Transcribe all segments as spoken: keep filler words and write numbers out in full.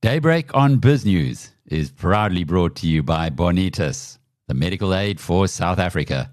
Daybreak on BizNews is proudly brought to you by Bonitas, the medical aid for South Africa.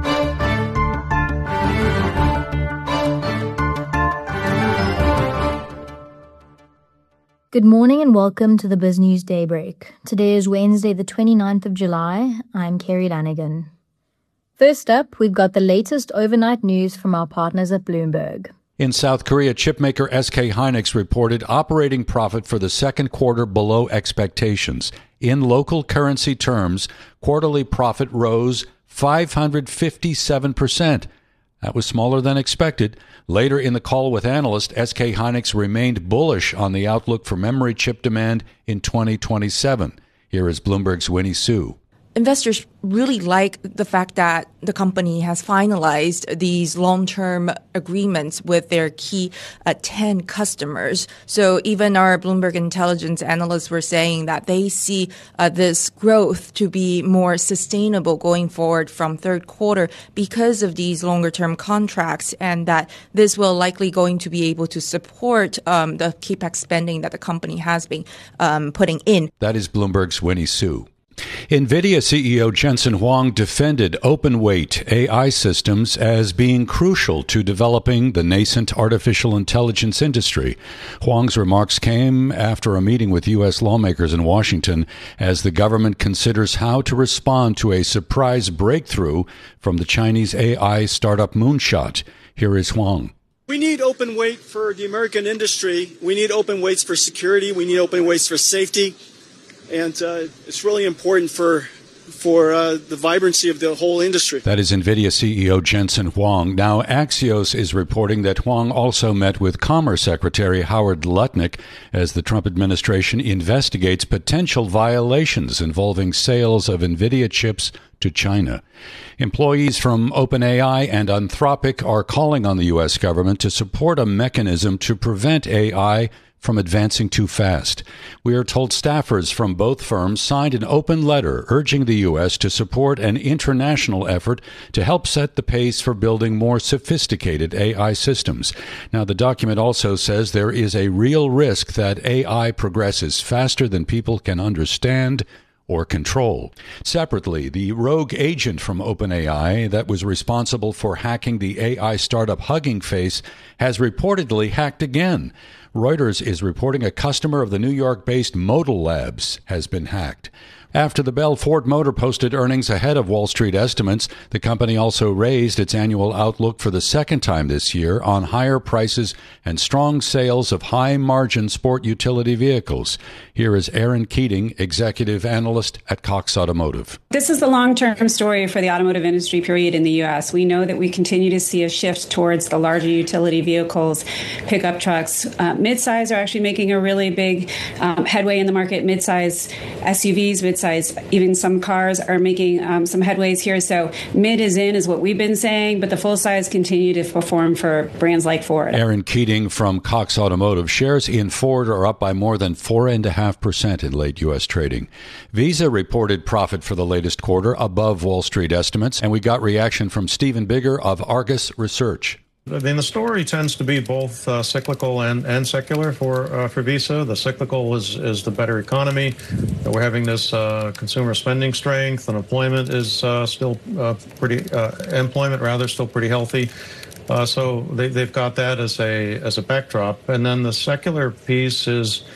Good morning and welcome to the BizNews Daybreak. Today is Wednesday, the twenty-ninth of July. I'm Kerry Lanigan. First up, we've got the latest overnight news from our partners at Bloomberg. In South Korea, chipmaker S K Hynix reported operating profit for the second quarter below expectations. In local currency terms, quarterly profit rose five hundred fifty-seven percent. That was smaller than expected. Later in the call with analysts, S K Hynix remained bullish on the outlook for memory chip demand in twenty twenty-seven. Here is Bloomberg's Winnie Su. Investors really like the fact that the company has finalized these long-term agreements with their key uh, ten customers. So even our Bloomberg Intelligence analysts were saying that they see uh, this growth to be more sustainable going forward from third quarter because of these longer-term contracts, and that this will likely going to be able to support um, the capex spending that the company has been um, putting in. That is Bloomberg's Winnie Su. NVIDIA C E O Jensen Huang defended open-weight A I systems as being crucial to developing the nascent artificial intelligence industry. Huang's remarks came after a meeting with U S lawmakers in Washington as the government considers how to respond to a surprise breakthrough from the Chinese A I startup Moonshot. Here is Huang. We need open weight for the American industry. We need open weights for security. We need open weights for safety. And uh, it's really important for for uh, the vibrancy of the whole industry. That is NVIDIA C E O Jensen Huang. Now, Axios is reporting that Huang also met with Commerce Secretary Howard Lutnick as the Trump administration investigates potential violations involving sales of NVIDIA chips to China. Employees from OpenAI and Anthropic are calling on the U S government to support a mechanism to prevent A I from advancing too fast. We are told staffers from both firms signed an open letter urging the U S to support an international effort to help set the pace for building more sophisticated A I systems. Now, the document also says there is a real risk that A I progresses faster than people can understand or control. Separately, the rogue agent from OpenAI that was responsible for hacking the A I startup Hugging Face has reportedly hacked again. Reuters is reporting a customer of the New York-based Modal Labs has been hacked. After the Bell, Ford Motor posted earnings ahead of Wall Street estimates. The company also raised its annual outlook for the second time this year on higher prices and strong sales of high-margin sport utility vehicles. Here is Erin Keating, executive analyst at Cox Automotive. This is the long-term story for the automotive industry, period, in the U S. We know that we continue to see a shift towards the larger utility vehicles, pickup trucks. Uh, midsize are actually making a really big um, headway in the market. Midsize S U Vs, midsize even some cars are making um, some headways here. So mid is in is what we've been saying, but the full size continue to perform for brands like Ford. Erin Keating from Cox Automotive. Shares in Ford are up by more than four point five percent in late U S trading. Visa reported profit for the latest quarter above Wall Street estimates, and we got reaction from Stephen Bigger of Argus Research. I mean, the story tends to be both uh, cyclical and, and secular for uh, for Visa. The cyclical is, is the better economy. We're having this uh, consumer spending strength. Unemployment is uh, still uh, pretty, uh, employment rather, still pretty healthy. Uh, so they, they've got that as a as a backdrop. And then the secular piece is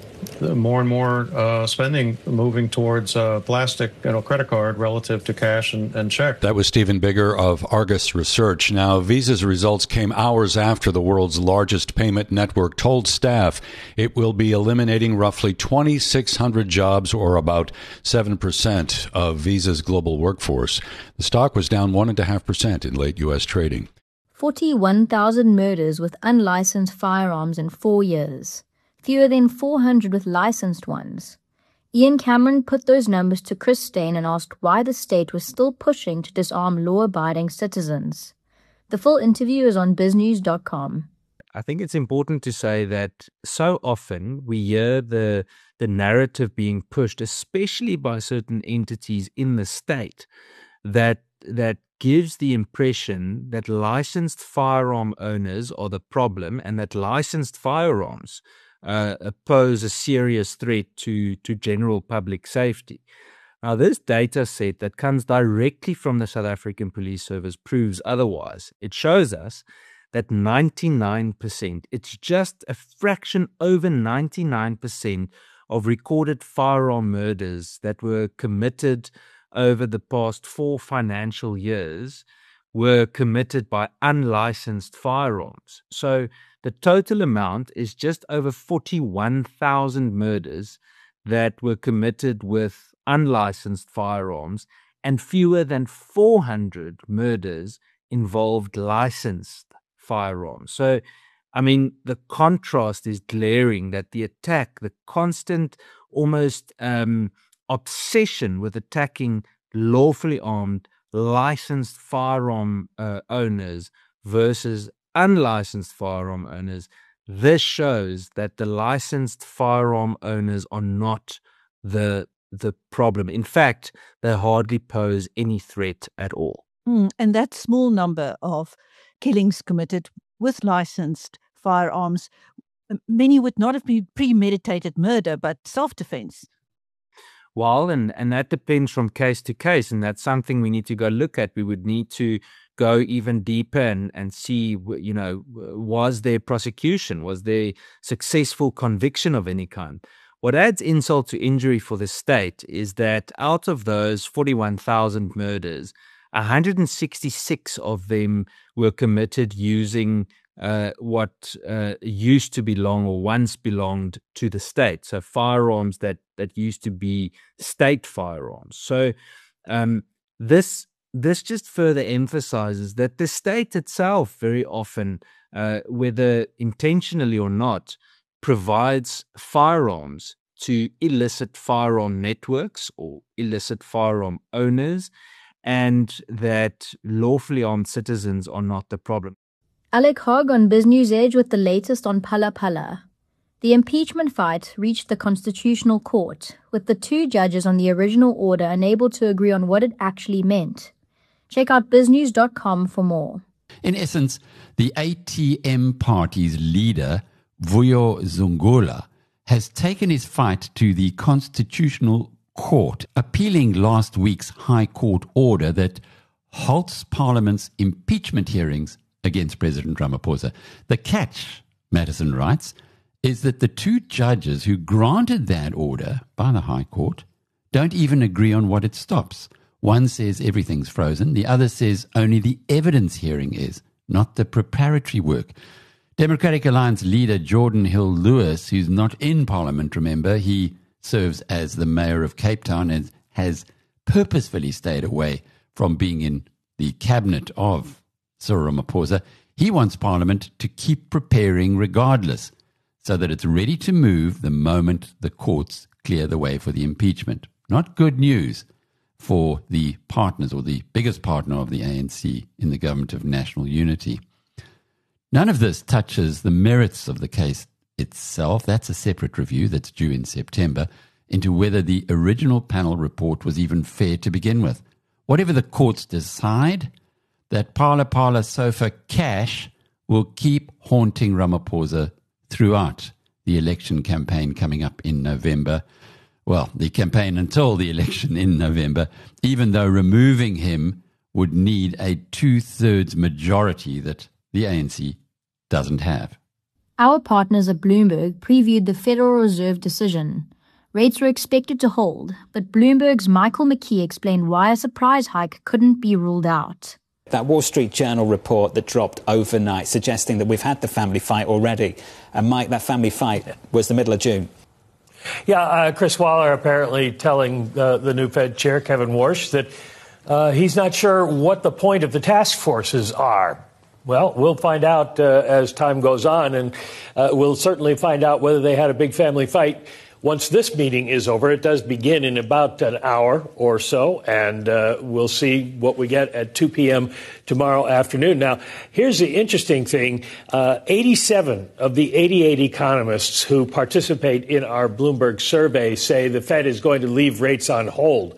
more and more uh, spending moving towards uh, plastic, you know, credit card relative to cash and, and check. That was Stephen Bigger of Argus Research. Now, Visa's results came hours after the world's largest payment network told staff it will be eliminating roughly twenty-six hundred jobs, or about seven percent of Visa's global workforce. The stock was down one point five percent in late U S trading. forty-one thousand murders with unlicensed firearms in four years. Fewer than four hundred with licensed ones. Ian Cameron put those numbers to Chris Stein and asked why the state was still pushing to disarm law-abiding citizens. The full interview is on biz news dot com. I think it's important to say that so often we hear the the narrative being pushed, especially by certain entities in the state, that that gives the impression that licensed firearm owners are the problem and that licensed firearms uh, pose a serious threat to, to general public safety. Now, this data set that comes directly from the South African Police Service proves otherwise. It shows us that ninety-nine percent, it's just a fraction over ninety-nine percent of recorded firearm murders that were committed over the past four financial years were committed by unlicensed firearms. So the total amount is just over forty-one thousand murders that were committed with unlicensed firearms, and fewer than four hundred murders involved licensed firearms. So, I mean, the contrast is glaring, that the attack, the constant, almost um, obsession with attacking lawfully armed, licensed firearm uh, owners versus unlicensed firearm owners, this shows that the licensed firearm owners are not the the problem. In fact, they hardly pose any threat at all. Mm, and that small number of killings committed with licensed firearms, many would not have been premeditated murder, but self-defense. Well, and, and that depends from case to case, and that's something we need to go look at. We would need to go even deeper and, and see, you know, was there prosecution? Was there successful conviction of any kind? What adds insult to injury for the state is that out of those forty-one thousand murders, one hundred sixty-six of them were committed using uh, what uh, used to belong or once belonged to the state. So firearms that, that used to be state firearms. So um, this this just further emphasizes that the state itself very often, uh, whether intentionally or not, provides firearms to illicit firearm networks or illicit firearm owners, and that lawfully armed citizens are not the problem. Alec Hogg on BizNews Edge with the latest on Phala Phala. The impeachment fight reached the Constitutional Court, with the two judges on the original order unable to agree on what it actually meant. Check out biznews dot com for more. In essence, the A T M party's leader, Vuyo Zungola, has taken his fight to the Constitutional Court, appealing last week's High Court order that halts Parliament's impeachment hearings against President Ramaphosa. The catch, Madison writes, is that the two judges who granted that order by the High Court don't even agree on what it stops. One says everything's frozen, the other says only the evidence hearing is, not the preparatory work. Democratic Alliance leader Jordan Hill-Lewis, who's not in Parliament, remember, he serves as the mayor of Cape Town and has purposefully stayed away from being in the cabinet of Cyril Ramaphosa. He wants Parliament to keep preparing regardless, so that it's ready to move the moment the courts clear the way for the impeachment. Not good news for the partners, or the biggest partner of the A N C in the Government of National Unity. None of this touches the merits of the case itself. That's a separate review that's due in September into whether the original panel report was even fair to begin with. Whatever the courts decide, that Phala Phala sofa cash will keep haunting Ramaphosa throughout the election campaign coming up in November. Well, the campaign until the election in November, even though removing him would need a two-thirds majority that the A N C doesn't have. Our partners at Bloomberg previewed the Federal Reserve decision. Rates were expected to hold, but Bloomberg's Michael McKee explained why a surprise hike couldn't be ruled out. That Wall Street Journal report that dropped overnight suggesting that we've had the family fight already. And Mike, that family fight was the middle of June. Yeah, uh, Chris Waller apparently telling uh, the new Fed chair, Kevin Warsh, that uh, he's not sure what the point of the task forces are. Well, we'll find out uh, as time goes on, and uh, we'll certainly find out whether they had a big family fight once this meeting is over. It does begin in about an hour or so, and uh, we'll see what we get at two p.m. tomorrow afternoon. Now, here's the interesting thing. Uh, eighty-seven of the eighty-eight economists who participate in our Bloomberg survey say the Fed is going to leave rates on hold.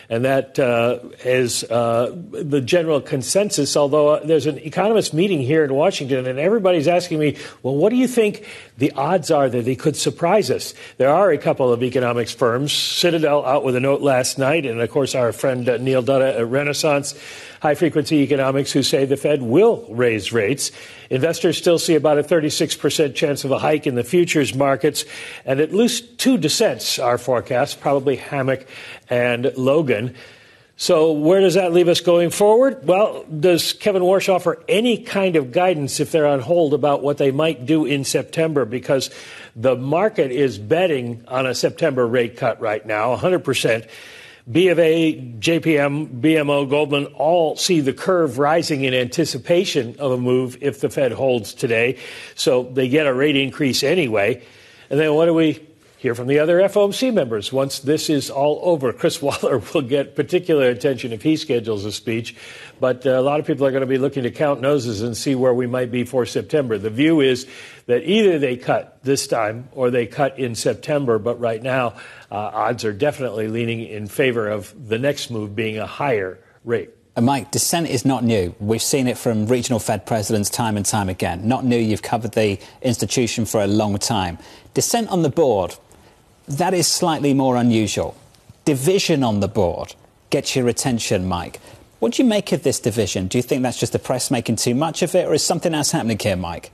And that uh, is uh, the general consensus, although uh, there's an economist meeting here in Washington, and everybody's asking me, well, what do you think the odds are that they could surprise us? There are a couple of economics firms, Citadel out with a note last night, and, of course, our friend uh, Neil Dutta at Renaissance High-Frequency Economics, who say the Fed will raise rates. Investors still see about a thirty-six percent chance of a hike in the futures markets, and at least two dissents are forecast, probably Hammock and Logan. So where does that leave us going forward? Well, does Kevin Warsh offer any kind of guidance if they're on hold about what they might do in September? Because the market is betting on a September rate cut right now, one hundred percent. B of A, J P M, B M O, Goldman all see the curve rising in anticipation of a move if the Fed holds today. So they get a rate increase anyway. And then what do we hear from the other F O M C members once this is all over? Chris Waller will get particular attention if he schedules a speech. But uh, a lot of people are going to be looking to count noses and see where we might be for September. The view is that either they cut this time or they cut in September. But right now, uh, odds are definitely leaning in favor of the next move being a higher rate. And Mike, dissent is not new. We've seen it from regional Fed presidents time and time again. Not new. You've covered the institution for a long time. Dissent on the board, that is slightly more unusual. Division on the board gets your attention, Mike. What do you make of this division? Do you think that's just the press making too much of it, or is something else happening here, Mike?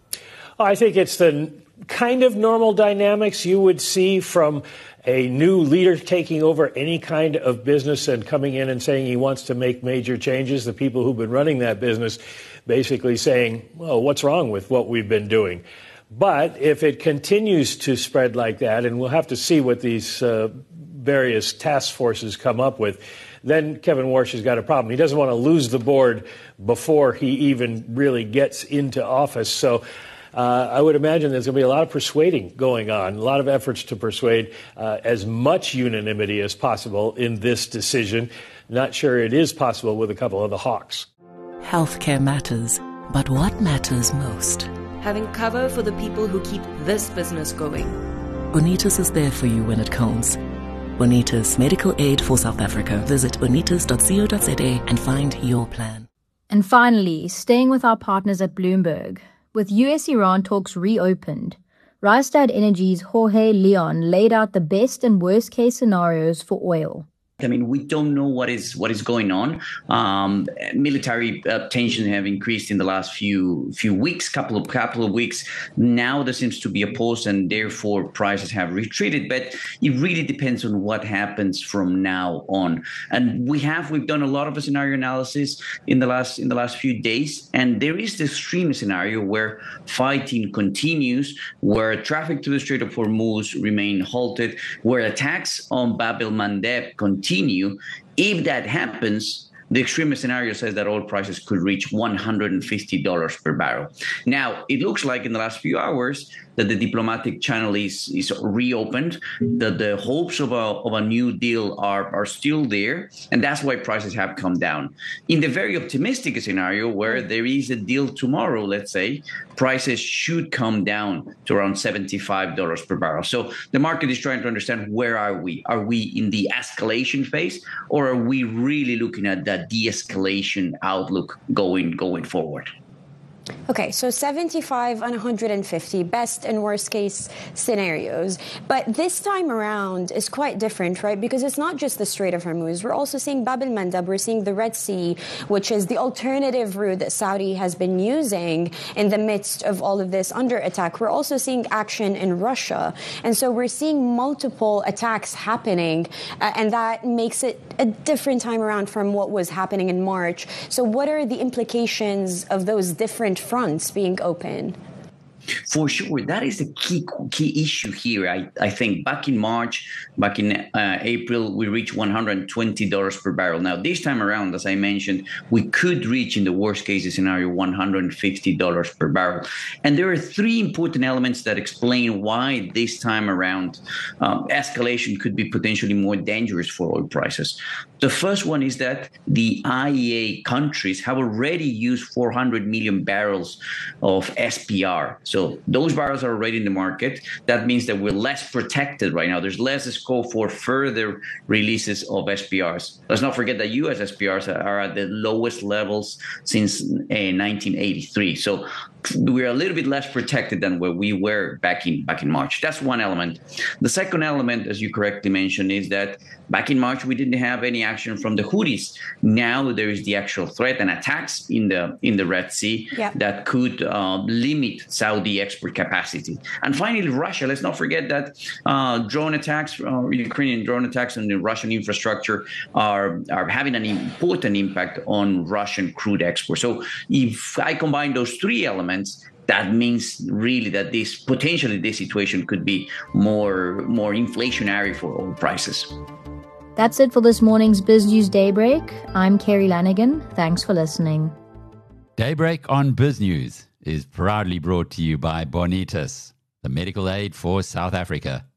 I think it's the kind of normal dynamics you would see from a new leader taking over any kind of business and coming in and saying he wants to make major changes. The people who've been running that business basically saying, well, what's wrong with what we've been doing? But if it continues to spread like that, and we'll have to see what these uh, various task forces come up with, then Kevin Warsh has got a problem. He doesn't want to lose the board before he even really gets into office. So uh, I would imagine there's going to be a lot of persuading going on, a lot of efforts to persuade uh, as much unanimity as possible in this decision. Not sure it is possible with a couple of the hawks. Healthcare matters, but what matters most? Having cover for the people who keep this business going. Bonitas is there for you when it counts. Bonitas, medical aid for South Africa. Visit bonitas dot co dot za and find your plan. And finally, staying with our partners at Bloomberg, with U S Iran talks reopened, Rystad Energy's Jorge Leon laid out the best and worst case scenarios for oil. I mean, we don't know what is what is going on. Um, military uh, tensions have increased in the last few few weeks, couple of couple of weeks. Now there seems to be a pause, and therefore prices have retreated. But it really depends on what happens from now on. And we have we've done a lot of a scenario analysis in the last in the last few days, and there is the extreme scenario where fighting continues, where traffic to the Strait of Hormuz remain halted, where attacks on Bab el-Mandeb continue. Continue. If that happens, the extreme scenario says that oil prices could reach one hundred fifty dollars per barrel. Now, it looks like in the last few hours that the diplomatic channel is, is reopened, that the hopes of a, of a new deal are, are still there, and that's why prices have come down. In the very optimistic scenario where there is a deal tomorrow, let's say, prices should come down to around seventy-five dollars per barrel. So the market is trying to understand, where are we? Are we in the escalation phase, or are we really looking at that de-escalation outlook going going forward? Okay, so seventy-five and one hundred fifty, best and worst case scenarios. But this time around is quite different, right? Because it's not just the Strait of Hormuz. We're also seeing Bab el-Mandeb. We're seeing the Red Sea, which is the alternative route that Saudi has been using in the midst of all of this under attack. We're also seeing action in Russia. And so we're seeing multiple attacks happening, uh, and that makes it a different time around from what was happening in March. So what are the implications of those different fronts being open? For sure, that is the key key issue here. I, I think back in March, back in uh, April, we reached one hundred twenty dollars per barrel. Now, this time around, as I mentioned, we could reach, in the worst case scenario, one hundred fifty dollars per barrel. And there are three important elements that explain why this time around um, escalation could be potentially more dangerous for oil prices. The first one is that the I E A countries have already used four hundred million barrels of S P R. So those barrels are already in the market. That means that we're less protected right now. There's less scope for further releases of S P Rs. Let's not forget that U S S P Rs are at the lowest levels since uh, nineteen eighty-three. So we're a little bit less protected than where we were back in back in March. That's one element. The second element, as you correctly mentioned, is that back in March we didn't have any action from the Houthis. Now there is the actual threat and attacks in the in the Red Sea yeah. that could uh, limit Saudi export capacity. And finally, Russia. Let's not forget that uh, drone attacks, uh, Ukrainian drone attacks on the Russian infrastructure are are having an important impact on Russian crude exports. So if I combine those three elements, that means really that this potentially this situation could be more more inflationary for oil prices. That's it for this morning's Biz News Daybreak. I'm Kerry Lanigan. Thanks for listening. Daybreak on Biz News is proudly brought to you by Bonitas, the medical aid for South Africa.